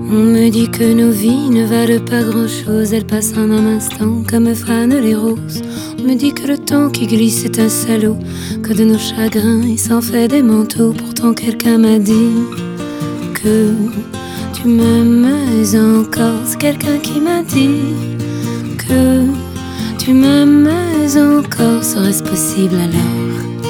On me dit que nos vies ne valent pas grand-chose, elles passent en un instant comme fanent les roses. On me dit que le temps qui glisse est un salaud, que de nos chagrins il s'en fait des manteaux. Pourtant quelqu'un m'a dit que tu m'aimes encore. C'est quelqu'un qui m'a dit que tu m'aimes encore. Serait-ce possible alors?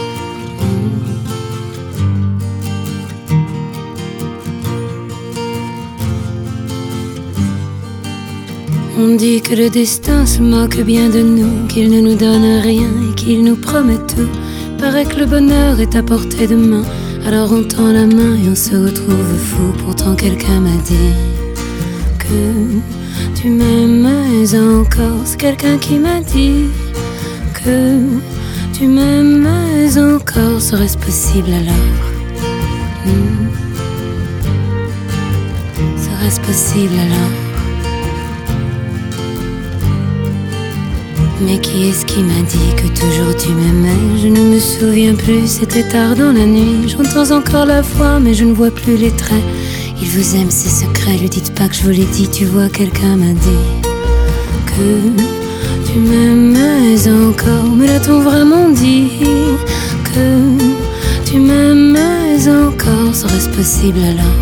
On dit que le destin se moque bien de nous, qu'il ne nous donne rien et qu'il nous promet tout. Paraît que le bonheur est à portée de main, alors on tend la main et on se retrouve fou. Pourtant quelqu'un m'a dit que tu m'aimes encore. C'est quelqu'un qui m'a dit que tu m'aimes encore. Serait-ce possible alors? Serait-ce possible alors? Mais qui est-ce qui m'a dit que toujours tu m'aimais? Je ne me souviens plus, c'était tard dans la nuit. J'entends encore la voix, mais je ne vois plus les traits. Il vous aime, ses secrets, lui dites pas que je vous l'ai dit. Tu vois, quelqu'un m'a dit que tu m'aimais encore. Me l'a-t-on vraiment dit que tu m'aimais encore? Serait-ce possible alors?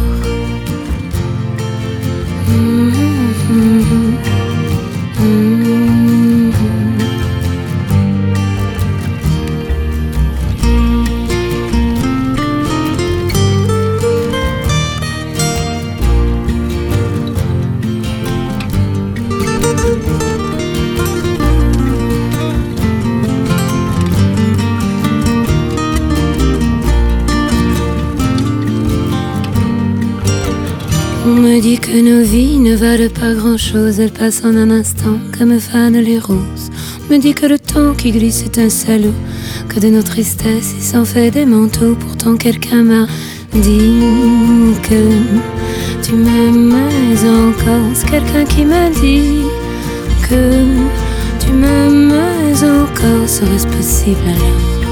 On me dit que nos vies ne valent pas grand-chose, elles passent en un instant comme fanent les roses. On me dit que le temps qui glisse est un salaud, que de nos tristesses il s'en fait des manteaux. Pourtant quelqu'un m'a dit que tu m'aimes encore. C'est quelqu'un qui m'a dit que tu m'aimes encore. Serait-ce possible alors?